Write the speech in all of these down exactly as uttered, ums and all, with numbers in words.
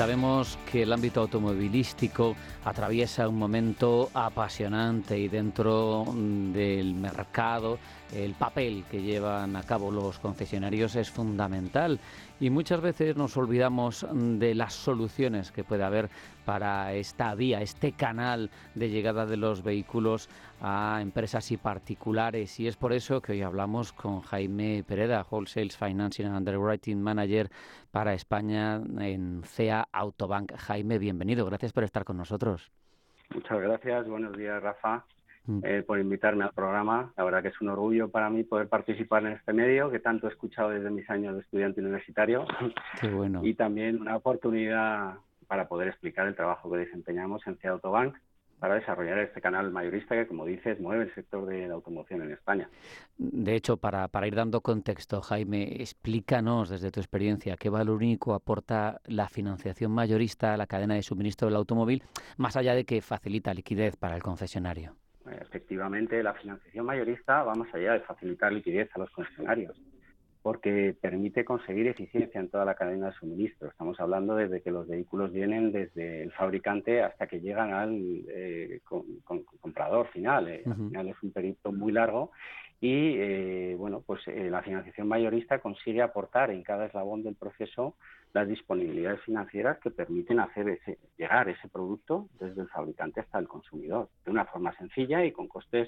Sabemos que el ámbito automovilístico atraviesa un momento apasionante y dentro del mercado el papel que llevan a cabo los concesionarios es fundamental y muchas veces nos olvidamos de las soluciones que puede haber para esta vía, este canal de llegada de los vehículos a empresas y particulares, y es por eso que hoy hablamos con Jaime Pereda, Wholesale Financing and Underwriting Manager para España en C E A Autobank. Jaime, bienvenido, gracias por estar con nosotros. Muchas gracias, buenos días, Rafa, eh, por invitarme al programa. La verdad que es un orgullo para mí poder participar en este medio que tanto he escuchado desde mis años de estudiante universitario. Qué bueno. Y también una oportunidad para poder explicar el trabajo que desempeñamos en C E A Autobank para desarrollar este canal mayorista que, como dices, mueve el sector de la automoción en España. De hecho, para, para ir dando contexto, Jaime, explícanos desde tu experiencia qué valor único aporta la financiación mayorista a la cadena de suministro del automóvil, más allá de que facilita liquidez para el concesionario. Efectivamente, la financiación mayorista va más allá de facilitar liquidez a los concesionarios, porque permite conseguir eficiencia en toda la cadena de suministro. Estamos hablando desde que los vehículos vienen desde el fabricante hasta que llegan al eh, con, con, comprador final. Eh, uh-huh. Al final es un periplo muy largo y eh, bueno, pues eh, la financiación mayorista consigue aportar en cada eslabón del proceso las disponibilidades financieras que permiten hacer ese, llegar ese producto desde el fabricante hasta el consumidor de una forma sencilla y con costes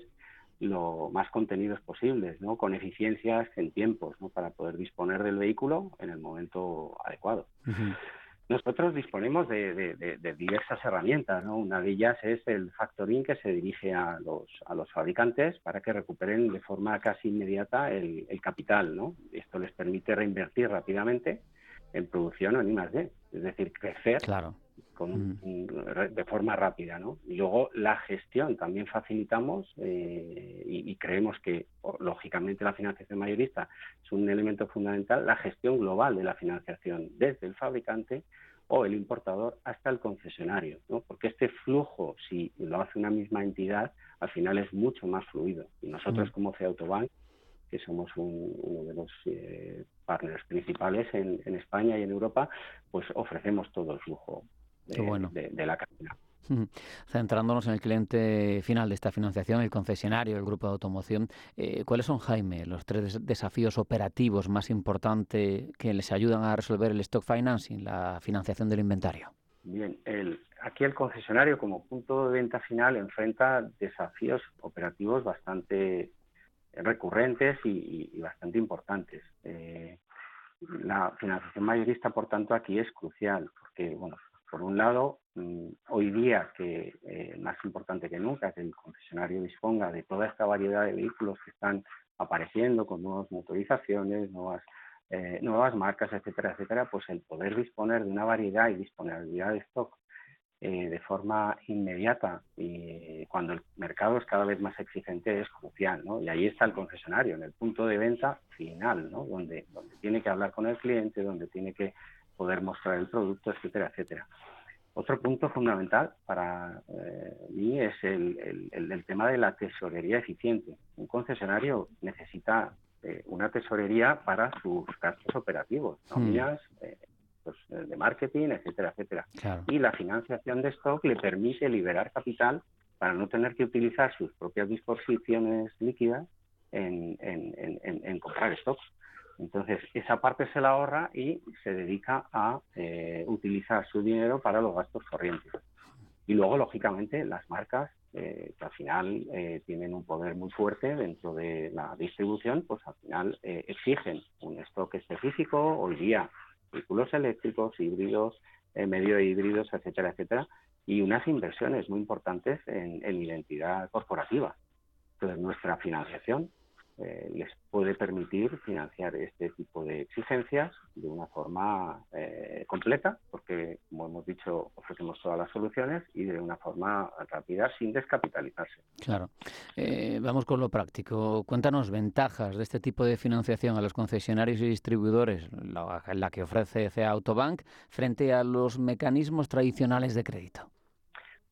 lo más contenidos posibles, ¿no? Con eficiencias en tiempos, ¿no? Para poder disponer del vehículo en el momento adecuado. Uh-huh. Nosotros disponemos de, de, de, de diversas herramientas, ¿no? Una de ellas es el factoring, que se dirige a los, a los fabricantes para que recuperen de forma casi inmediata el, el capital, ¿no? Esto les permite reinvertir rápidamente en producción o en I más D, es decir, crecer. Claro. Con un, de forma rápida, ¿no? Y luego la gestión también facilitamos eh, y, y creemos que, lógicamente, la financiación mayorista es un elemento fundamental, la gestión global de la financiación desde el fabricante o el importador hasta el concesionario, ¿no? Porque este flujo, si lo hace una misma entidad, al final es mucho más fluido. Y nosotros, mm. como C E A Autobank, que somos un, uno de los eh, partners principales en, en España y en Europa, pues ofrecemos todo el flujo de, bueno. de, de la cadena. Centrándonos en el cliente final de esta financiación, el concesionario, el grupo de automoción, eh, ¿cuáles son, Jaime, los tres desafíos operativos más importantes que les ayudan a resolver el stock financing, la financiación del inventario? Bien, el, aquí el concesionario como punto de venta final enfrenta desafíos operativos bastante recurrentes y, y, y bastante importantes. Eh, la financiación mayorista, por tanto, aquí es crucial, porque, bueno, por un lado, mmm, hoy día, que eh, más importante que nunca, que el concesionario disponga de toda esta variedad de vehículos que están apareciendo con nuevas motorizaciones, nuevas, eh, nuevas marcas, etcétera, etcétera, pues el poder disponer de una variedad y disponibilidad de stock Eh, de forma inmediata y cuando el mercado es cada vez más exigente es crucial, ¿no? Y ahí está el concesionario, en el punto de venta final, ¿no? Donde, donde tiene que hablar con el cliente, donde tiene que poder mostrar el producto, etcétera, etcétera. Otro punto fundamental para eh, mí es el, el, el, el tema de la tesorería eficiente. Un concesionario necesita eh, una tesorería para sus gastos operativos, nóminas, hmm. eh, pues, de marketing, etcétera, etcétera. Claro. Y la financiación de stock le permite liberar capital para no tener que utilizar sus propias disposiciones líquidas en, en, en, en comprar stocks. Entonces, esa parte se la ahorra y se dedica a eh, utilizar su dinero para los gastos corrientes. Y luego, lógicamente, las marcas, eh, que al final eh, tienen un poder muy fuerte dentro de la distribución, pues al final eh, exigen un stock específico. Hoy día, vehículos eléctricos, híbridos, eh, medio híbridos, etcétera, etcétera, y unas inversiones muy importantes en, en identidad corporativa. Entonces, nuestra financiación eh, les puede permitir financiar este tipo de exigencias de una forma eh, completa, porque, como hemos dicho, ofrecemos todas las soluciones y de una forma rápida, sin descapitalizarse. Claro. Eh, vamos con lo práctico. Cuéntanos ventajas de este tipo de financiación a los concesionarios y distribuidores, la, la que ofrece C E A Autobank, frente a los mecanismos tradicionales de crédito.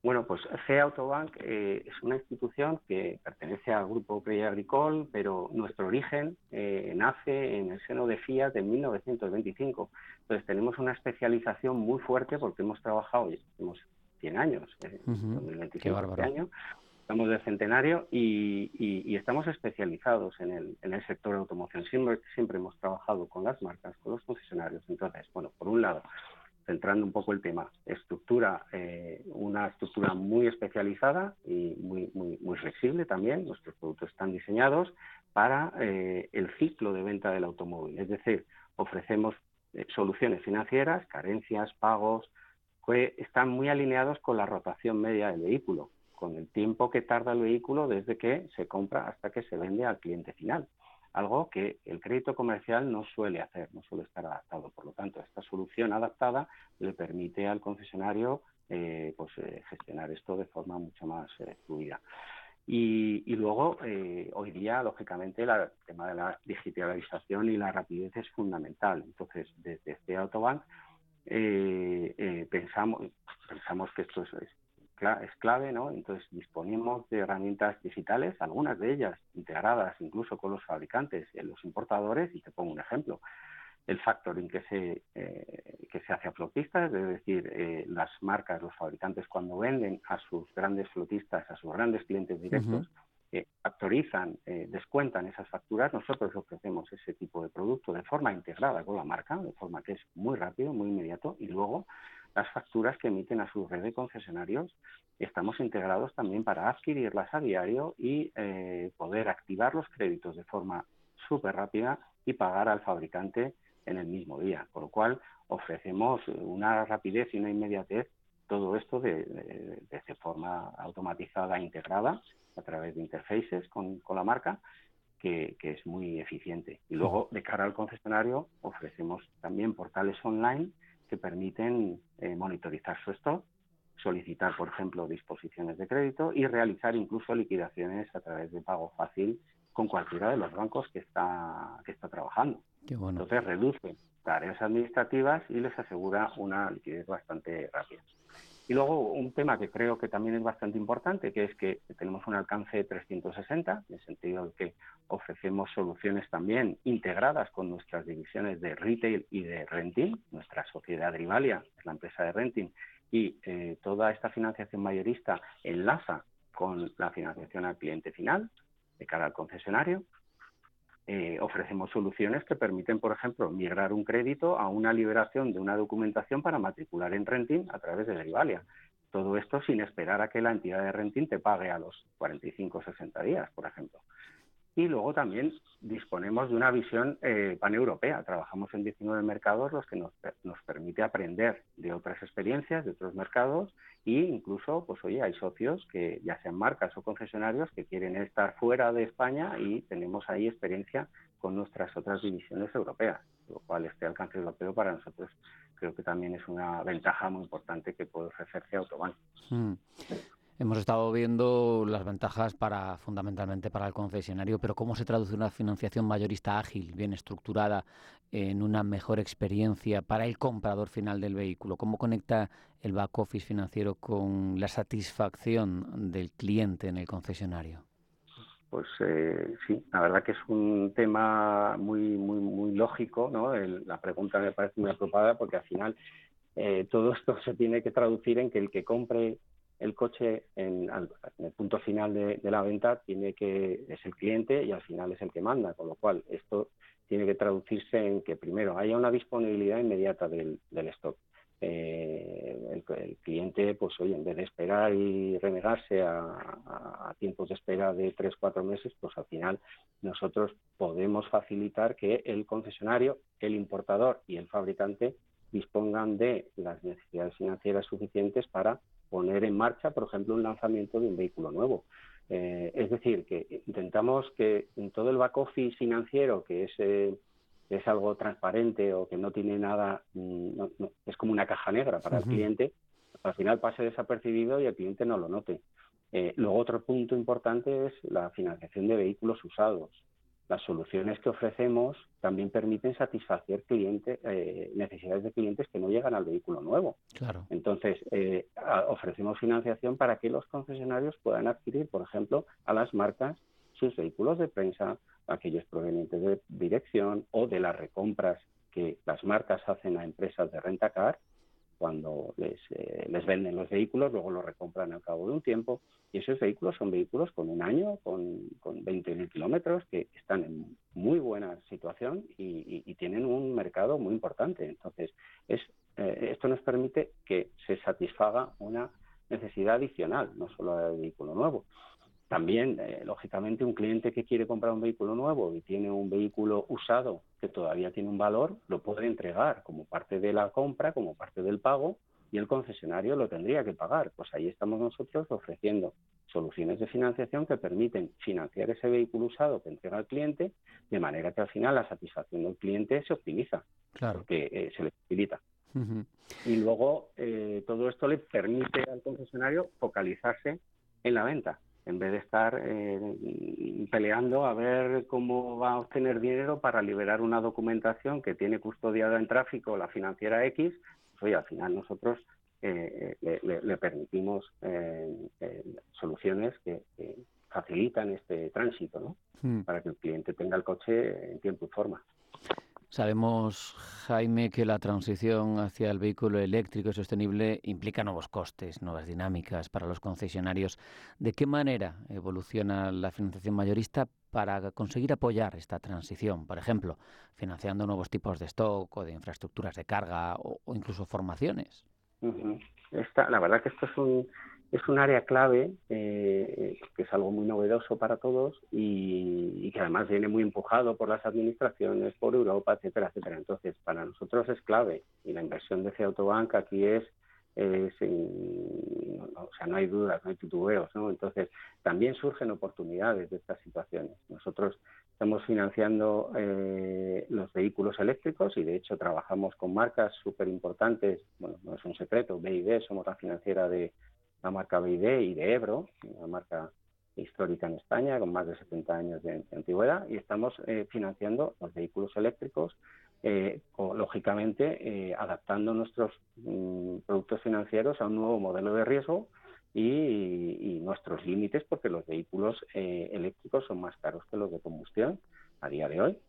Bueno, pues C Autobank eh, es una institución que pertenece al grupo Crédit Agricole, pero nuestro origen eh, nace en el seno de Fiat en mil novecientos veinticinco. Entonces tenemos una especialización muy fuerte porque hemos trabajado, ya tenemos cien años, eh, Uh-huh. dos mil Qué veinticinco este bárbaro. año, estamos de centenario y, y, y estamos especializados en el, en el sector de automoción. Siempre, siempre hemos trabajado con las marcas, con los concesionarios. Entonces, bueno, por un lado, centrando un poco el tema, estructura, eh, una estructura muy especializada y muy, muy, muy flexible también. Nuestros productos están diseñados para eh, el ciclo de venta del automóvil. Es decir, ofrecemos eh, soluciones financieras, carencias, pagos, que están muy alineados con la rotación media del vehículo, con el tiempo que tarda el vehículo desde que se compra hasta que se vende al cliente final. Algo que el crédito comercial no suele hacer, no suele estar adaptado. Por lo tanto, esta solución adaptada le permite al concesionario eh, pues, eh, gestionar esto de forma mucho más eh, fluida. Y, y luego, eh, hoy día, lógicamente, la, el tema de la digitalización y la rapidez es fundamental. Entonces, desde este Autobank eh, eh, pensamos, pensamos que esto es, es es clave, ¿no? Entonces disponemos de herramientas digitales, algunas de ellas integradas incluso con los fabricantes y los importadores, y te pongo un ejemplo. El factoring que se, eh, que se hace a flotistas, es decir, eh, las marcas, los fabricantes cuando venden a sus grandes flotistas, a sus grandes clientes directos, Uh-huh. eh, factorizan, eh, descuentan esas facturas, nosotros ofrecemos ese tipo de producto de forma integrada con la marca, de forma que es muy rápido, muy inmediato, y luego las facturas que emiten a su red de concesionarios estamos integrados también para adquirirlas a diario y eh, poder activar los créditos de forma súper rápida y pagar al fabricante en el mismo día, con lo cual ofrecemos una rapidez y una inmediatez, todo esto de, de, de forma automatizada e integrada a través de interfaces con, con la marca, que, que es muy eficiente. Y luego, de cara al concesionario, ofrecemos también portales online que permiten eh, monitorizar su stock, solicitar, por ejemplo, disposiciones de crédito y realizar incluso liquidaciones a través de pago fácil con cualquiera de los bancos que está, que está trabajando. Qué bueno. Entonces reduce tareas administrativas y les asegura una liquidez bastante rápida. Y luego un tema que creo que también es bastante importante, que es que tenemos un alcance trescientos sesenta, en el sentido de que ofrecemos soluciones también integradas con nuestras divisiones de retail y de renting. Nuestra sociedad Rivalia es la empresa de renting y eh, toda esta financiación mayorista enlaza con la financiación al cliente final de cara al concesionario. Eh, ofrecemos soluciones que permiten, por ejemplo, migrar un crédito a una liberación de una documentación para matricular en renting a través de Rivalia. Todo esto sin esperar a que la entidad de renting te pague a los cuarenta y cinco o sesenta días, por ejemplo. Y luego también disponemos de una visión eh, paneuropea. Trabajamos en diecinueve mercados, los que nos, nos permite aprender de otras experiencias, de otros mercados, e incluso, pues oye, hay socios que ya sean marcas o concesionarios que quieren estar fuera de España y tenemos ahí experiencia con nuestras otras divisiones europeas, lo cual este alcance europeo para nosotros creo que también es una ventaja muy importante que puede ofrecerse Autobank. Mm. Hemos estado viendo las ventajas para fundamentalmente para el concesionario, pero ¿cómo se traduce una financiación mayorista ágil, bien estructurada, en una mejor experiencia para el comprador final del vehículo? ¿Cómo conecta el back office financiero con la satisfacción del cliente en el concesionario? Pues eh, sí, la verdad que es un tema muy muy muy lógico, ¿no? El, la pregunta me parece muy apropiada porque al final eh, todo esto se tiene que traducir en que el que compre el coche en, en el punto final de, de la venta tiene que es el cliente y al final es el que manda, con lo cual esto tiene que traducirse en que primero haya una disponibilidad inmediata del, del stock. Eh, el, el cliente, pues oye, en vez de esperar y renegarse a, a, a tiempos de espera de tres, cuatro meses, pues al final nosotros podemos facilitar que el concesionario, el importador y el fabricante dispongan de las necesidades financieras suficientes para poner en marcha, por ejemplo, un lanzamiento de un vehículo nuevo. Eh, es decir, que intentamos que en todo el back office financiero, que es... Eh, es algo transparente o que no tiene nada, no, no, es como una caja negra para el cliente, al final pase desapercibido y el cliente no lo note. Eh, luego otro punto importante es la financiación de vehículos usados. las soluciones que ofrecemos también permiten satisfacer cliente, eh, necesidades de clientes que no llegan al vehículo nuevo. Claro. Entonces, eh, a, ofrecemos financiación para que los concesionarios puedan adquirir, por ejemplo, a las marcas sus vehículos de prensa, aquellos provenientes de dirección o de las recompras que las marcas hacen a empresas de rentacar cuando les, eh, les venden los vehículos, luego los recompran al cabo de un tiempo, y esos vehículos son vehículos con un año, con, con veinte mil kilómetros, que están en muy buena situación y, y, y tienen un mercado muy importante. Entonces, es, eh, esto nos permite que se satisfaga una necesidad adicional, no solo el vehículo nuevo. También, eh, lógicamente, un cliente que quiere comprar un vehículo nuevo y tiene un vehículo usado que todavía tiene un valor, lo puede entregar como parte de la compra, como parte del pago, y el concesionario lo tendría que pagar. Pues ahí estamos nosotros ofreciendo soluciones de financiación que permiten financiar ese vehículo usado que entrega el cliente, de manera que al final la satisfacción del cliente se optimiza, Claro. porque eh, se le facilita. Uh-huh. Y luego eh, todo esto le permite al concesionario focalizarse en la venta, en vez de estar eh, peleando a ver cómo va a obtener dinero para liberar una documentación que tiene custodiada en tráfico la financiera X. Pues oye, al final nosotros eh, le, le, le permitimos eh, eh, soluciones que, que facilitan este tránsito, ¿no? Mm. Para que el cliente tenga el coche en tiempo y forma. Sabemos, Jaime, que la transición hacia el vehículo eléctrico y sostenible implica nuevos costes, nuevas dinámicas para los concesionarios. ¿De qué manera evoluciona la financiación mayorista para conseguir apoyar esta transición? Por ejemplo, financiando nuevos tipos de stock o de infraestructuras de carga o, o incluso formaciones. Uh-huh. Esta, la verdad que esto es un, es un área clave, eh, que es algo muy novedoso para todos y, y que además viene muy empujado por las administraciones, por Europa, etcétera, etcétera. Entonces, para nosotros es clave y la inversión de C E Autobank aquí es, es en, no, no, o sea, no hay dudas, no hay titubeos, ¿no? Entonces, también surgen oportunidades de estas situaciones. Nosotros estamos financiando eh, los vehículos eléctricos y, de hecho, trabajamos con marcas súper importantes. Bueno, no es un secreto, B Y D, somos la financiera de la marca B Y D y de Ebro, una marca histórica en España con más de setenta años de, de antigüedad, y estamos eh, financiando los vehículos eléctricos, eh, o, lógicamente, eh, adaptando nuestros mm, productos financieros a un nuevo modelo de riesgo y, y nuestros límites, porque los vehículos eh, eléctricos son más caros que los de combustión a día de hoy,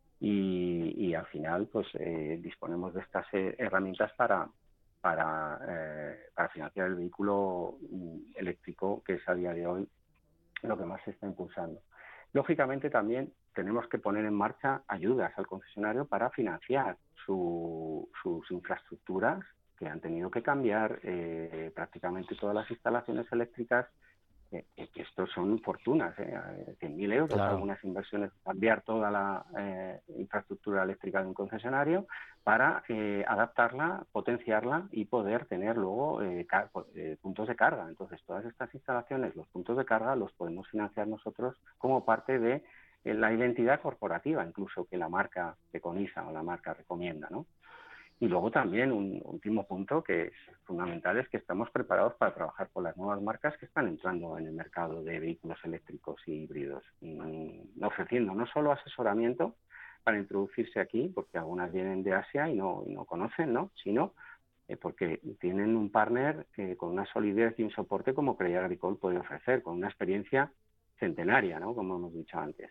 y, y al final pues eh, disponemos de estas eh, herramientas para para, eh, para financiar el vehículo eléctrico, que es a día de hoy lo que más se está impulsando. Lógicamente también tenemos que poner en marcha ayudas al concesionario para financiar su, sus infraestructuras, que han tenido que cambiar eh, prácticamente todas las instalaciones eléctricas, eh, que estos son fortunas, eh, cien mil euros, claro. Algunas inversiones, cambiar toda la eh, infraestructura eléctrica de un concesionario para eh, adaptarla, potenciarla y poder tener luego eh, car- eh, puntos de carga. Entonces, todas estas instalaciones, los puntos de carga, los podemos financiar nosotros como parte de eh, la identidad corporativa, incluso que la marca preconiza o la marca recomienda, ¿no? Y luego también un último punto que es fundamental es que estamos preparados para trabajar con las nuevas marcas que están entrando en el mercado de vehículos eléctricos y híbridos, y ofreciendo no solo asesoramiento para introducirse aquí, porque algunas vienen de Asia y no, y no conocen, ¿no? Sino eh, porque tienen un partner eh, con una solidez y un soporte como Crédit Agricole puede ofrecer, con una experiencia centenaria, ¿no? Como hemos dicho antes.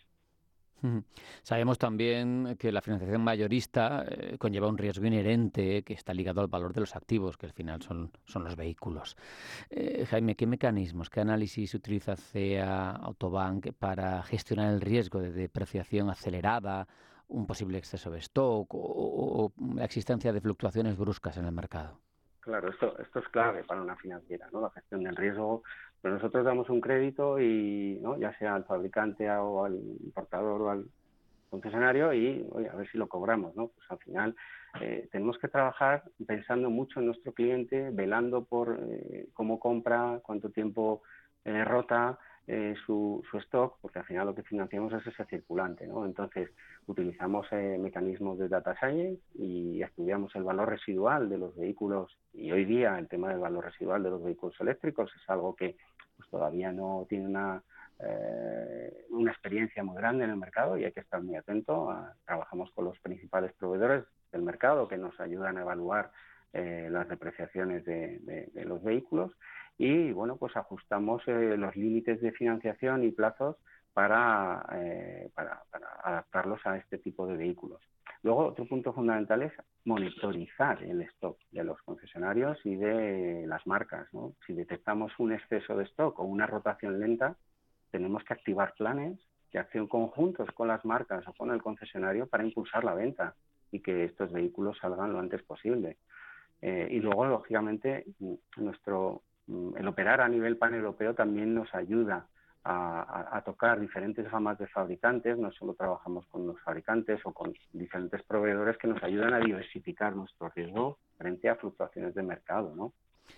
Sabemos también que la financiación mayorista eh, conlleva un riesgo inherente que está ligado al valor de los activos, que al final son, son los vehículos. Eh, Jaime, ¿qué mecanismos, qué análisis utiliza C E A Autobank para gestionar el riesgo de depreciación acelerada, un posible exceso de stock o, o, o la existencia de fluctuaciones bruscas en el mercado? Claro, esto, esto es clave para una financiera, ¿no? La gestión del riesgo. Pero nosotros damos un crédito y, ¿no? Ya sea al fabricante o al importador o al concesionario y, oye, a ver si lo cobramos, ¿no? Pues al final eh, tenemos que trabajar pensando mucho en nuestro cliente, velando por eh, cómo compra, cuánto tiempo eh, rota eh, su, su stock, porque al final lo que financiamos es ese circulante, ¿no? Entonces utilizamos eh, mecanismos de data science y estudiamos el valor residual de los vehículos, y hoy día el tema del valor residual de los vehículos eléctricos es algo que pues todavía no tiene una eh, una experiencia muy grande en el mercado y hay que estar muy atento. A, trabajamos con los principales proveedores del mercado que nos ayudan a evaluar eh, las depreciaciones de, de, de los vehículos y, bueno, pues ajustamos eh, los límites de financiación y plazos para, eh, para, para adaptarlos a este tipo de vehículos. Luego, otro punto fundamental es monitorizar el stock de los concesionarios y de las marcas, ¿no? Si detectamos un exceso de stock o una rotación lenta, tenemos que activar planes de acción conjuntos con las marcas o con el concesionario para impulsar la venta y que estos vehículos salgan lo antes posible. Eh, y luego, lógicamente, nuestro, el operar a nivel paneuropeo también nos ayuda A, a, a tocar diferentes gamas de fabricantes. No solo trabajamos con los fabricantes o con diferentes proveedores que nos ayudan a diversificar nuestro riesgo frente a fluctuaciones de mercado, ¿no?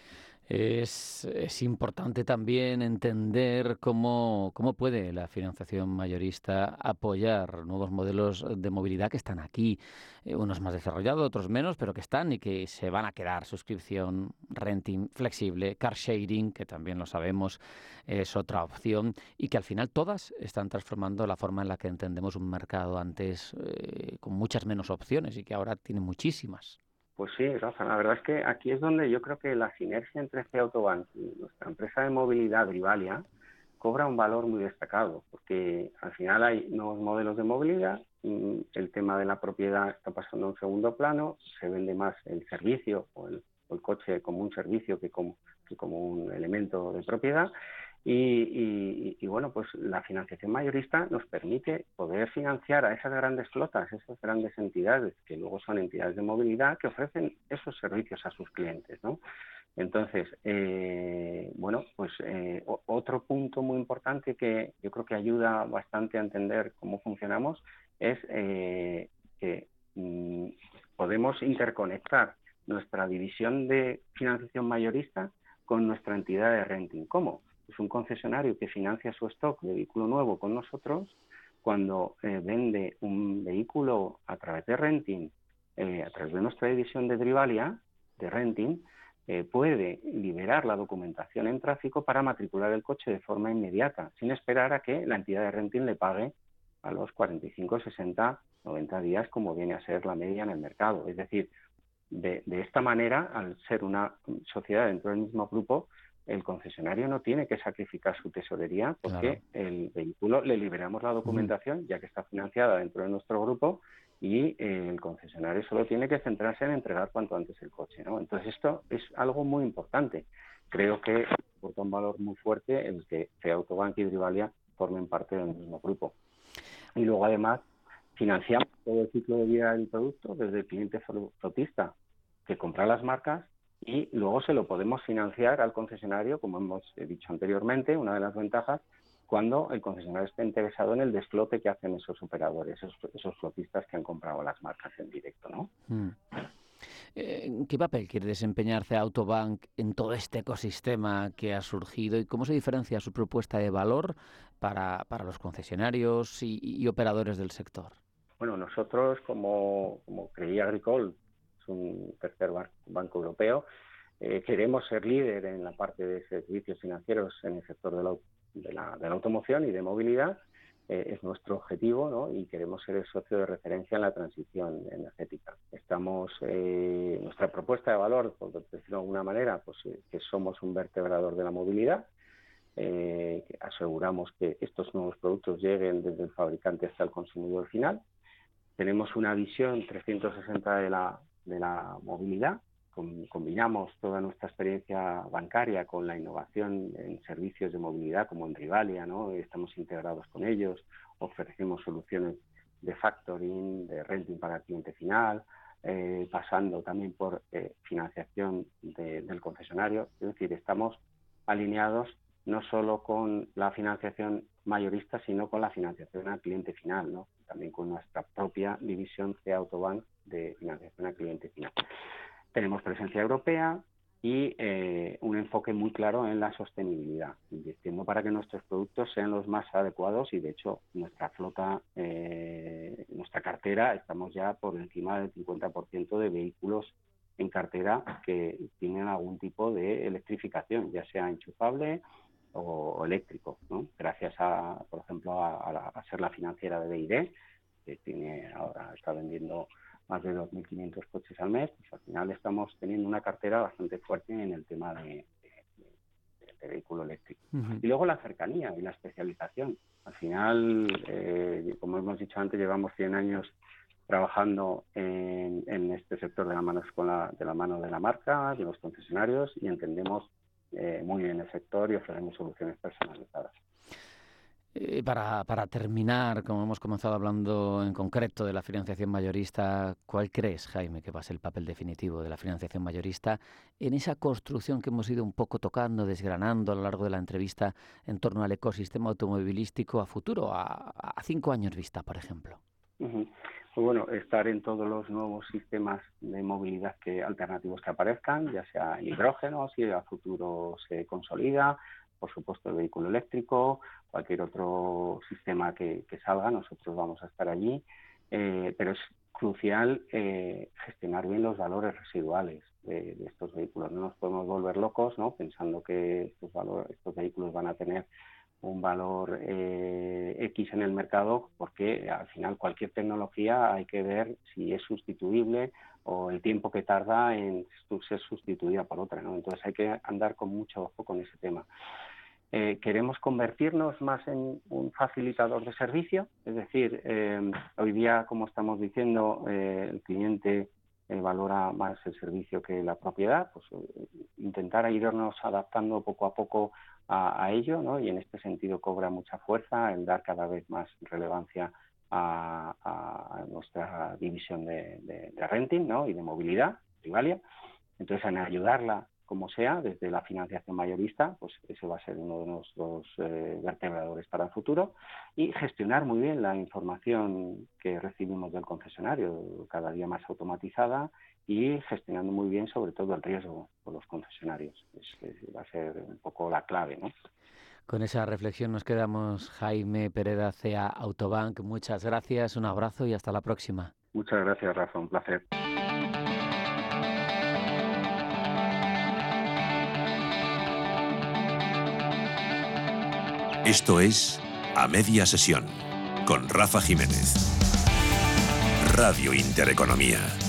Es, es importante también entender cómo, cómo puede la financiación mayorista apoyar nuevos modelos de movilidad que están aquí, eh, unos más desarrollados, otros menos, pero que están y que se van a quedar. Suscripción, renting flexible, car sharing, que también lo sabemos, es otra opción, y que al final todas están transformando la forma en la que entendemos un mercado antes eh, con muchas menos opciones y que ahora tiene muchísimas. Pues sí, Rafa, la verdad es que aquí es donde yo creo que la sinergia entre C E Autobank y nuestra empresa de movilidad Drivalia cobra un valor muy destacado, porque al final hay nuevos modelos de movilidad, y el tema de la propiedad está pasando a un segundo plano, se vende más el servicio o el, o el coche como un servicio que como, que como un elemento de propiedad. Y, y, y bueno, pues la financiación mayorista nos permite poder financiar a esas grandes flotas, esas grandes entidades, que luego son entidades de movilidad, que ofrecen esos servicios a sus clientes, ¿no? Entonces, eh, bueno, pues eh, otro punto muy importante que yo creo que ayuda bastante a entender cómo funcionamos es eh, que mm, podemos interconectar nuestra división de financiación mayorista con nuestra entidad de renting. ¿Cómo? Es un concesionario que financia su stock de vehículo nuevo con nosotros. Cuando eh, vende un vehículo a través de renting, eh, a través de nuestra división de Drivalia, de renting, eh, puede liberar la documentación en tráfico para matricular el coche de forma inmediata, sin esperar a que la entidad de renting le pague a los cuarenta y cinco, sesenta, noventa días, como viene a ser la media en el mercado. Es decir, de, de esta manera, al ser una sociedad dentro del mismo grupo, el concesionario no tiene que sacrificar su tesorería porque claro, el vehículo le liberamos la documentación, uh-huh, ya que está financiada dentro de nuestro grupo, y eh, el concesionario solo tiene que centrarse en entregar cuanto antes el coche, ¿no? Entonces esto es algo muy importante. Creo que aporta un valor muy fuerte el que C E Autobank y Drivalia formen parte del mismo grupo. Y luego además financiamos todo el ciclo de vida del producto desde el cliente flotista que compra las marcas, y luego se lo podemos financiar al concesionario, como hemos dicho anteriormente, una de las ventajas, cuando el concesionario esté interesado en el desflote que hacen esos operadores, esos, esos flotistas que han comprado las marcas en directo, ¿no? Mm. ¿Qué papel quiere desempeñar C E Autobank en todo este ecosistema que ha surgido y cómo se diferencia su propuesta de valor para, para los concesionarios y, y operadores del sector? Bueno, nosotros como, como Crédit Agricole, es un tercer banco europeo, eh, queremos ser líder en la parte de servicios financieros en el sector de la, de la, de la automoción y de movilidad. Eh, es nuestro objetivo, ¿no? Y queremos ser el socio de referencia en la transición energética. Estamos, eh, nuestra propuesta de valor, por decirlo de alguna manera, pues eh, que somos un vertebrador de la movilidad. Eh, que aseguramos que estos nuevos productos lleguen desde el fabricante hasta el consumidor final. Tenemos una visión trescientos sesenta de la, de la movilidad. Combinamos toda nuestra experiencia bancaria con la innovación en servicios de movilidad como en Drivalia, ¿no? Estamos integrados con ellos, ofrecemos soluciones de factoring, de renting para el cliente final, eh, pasando también por eh, financiación de, del concesionario. Es decir, estamos alineados no solo con la financiación mayorista, sino con la financiación al cliente final, ¿no? También con nuestra propia división C E Autobank de financiación al cliente final. Tenemos presencia europea y eh, un enfoque muy claro en la sostenibilidad, invirtiendo para que nuestros productos sean los más adecuados, y de hecho nuestra flota, eh, nuestra cartera, estamos ya por encima del cincuenta por ciento de vehículos en cartera que tienen algún tipo de electrificación, ya sea enchufable o, o eléctrico, ¿no? Gracias a, por ejemplo, a, a, la, a ser la financiera de B I D, que tiene ahora está vendiendo más de dos mil quinientos coches al mes, pues al final estamos teniendo una cartera bastante fuerte en el tema de, de, de, de vehículo eléctrico. Uh-huh. Y luego la cercanía y la especialización. Al final, eh, como hemos dicho antes, llevamos cien años trabajando en, en este sector de la mano con la, de la mano de la marca, de los concesionarios, y entendemos eh, muy bien el sector y ofrecemos soluciones personalizadas. Eh, para, para terminar, como hemos comenzado hablando en concreto de la financiación mayorista, ¿cuál crees, Jaime, que va a ser el papel definitivo de la financiación mayorista en esa construcción que hemos ido un poco tocando, desgranando a lo largo de la entrevista en torno al ecosistema automovilístico a futuro, a, a cinco años vista, por ejemplo? Uh-huh. Pues bueno, estar en todos los nuevos sistemas de movilidad que alternativos que aparezcan, ya sea hidrógeno, si a futuro se consolida, por supuesto el vehículo eléctrico, cualquier otro sistema que, que salga, nosotros vamos a estar allí, eh, pero es crucial eh, gestionar bien los valores residuales de, de estos vehículos. No nos podemos volver locos, ¿no?, pensando que estos, valor, estos vehículos van a tener un valor eh, X en el mercado, porque al final cualquier tecnología hay que ver si es sustituible o el tiempo que tarda en ser sustituida por otra, ¿no? Entonces hay que andar con mucho ojo con ese tema. Eh, queremos convertirnos más en un facilitador de servicio, es decir, eh, hoy día, como estamos diciendo, eh, el cliente eh, valora más el servicio que la propiedad, pues eh, intentar irnos adaptando poco a poco a, a ello, ¿no? Y en este sentido cobra mucha fuerza el dar cada vez más relevancia a, a nuestra división de, de, de renting, ¿no?, y de movilidad, Rivalia. Entonces, en ayudarla como sea, desde la financiación mayorista, pues ese va a ser uno de nuestros eh, vertebradores para el futuro, y gestionar muy bien la información que recibimos del concesionario, cada día más automatizada, y gestionando muy bien sobre todo el riesgo por los concesionarios. Es, es, va a ser un poco la clave, ¿no? Con esa reflexión nos quedamos. Jaime Pereda, C E A Autobank, muchas gracias, un abrazo y hasta la próxima. Muchas gracias, Rafa, un placer. Esto es A Media Sesión con Rafa Jiménez. Radio Intereconomía.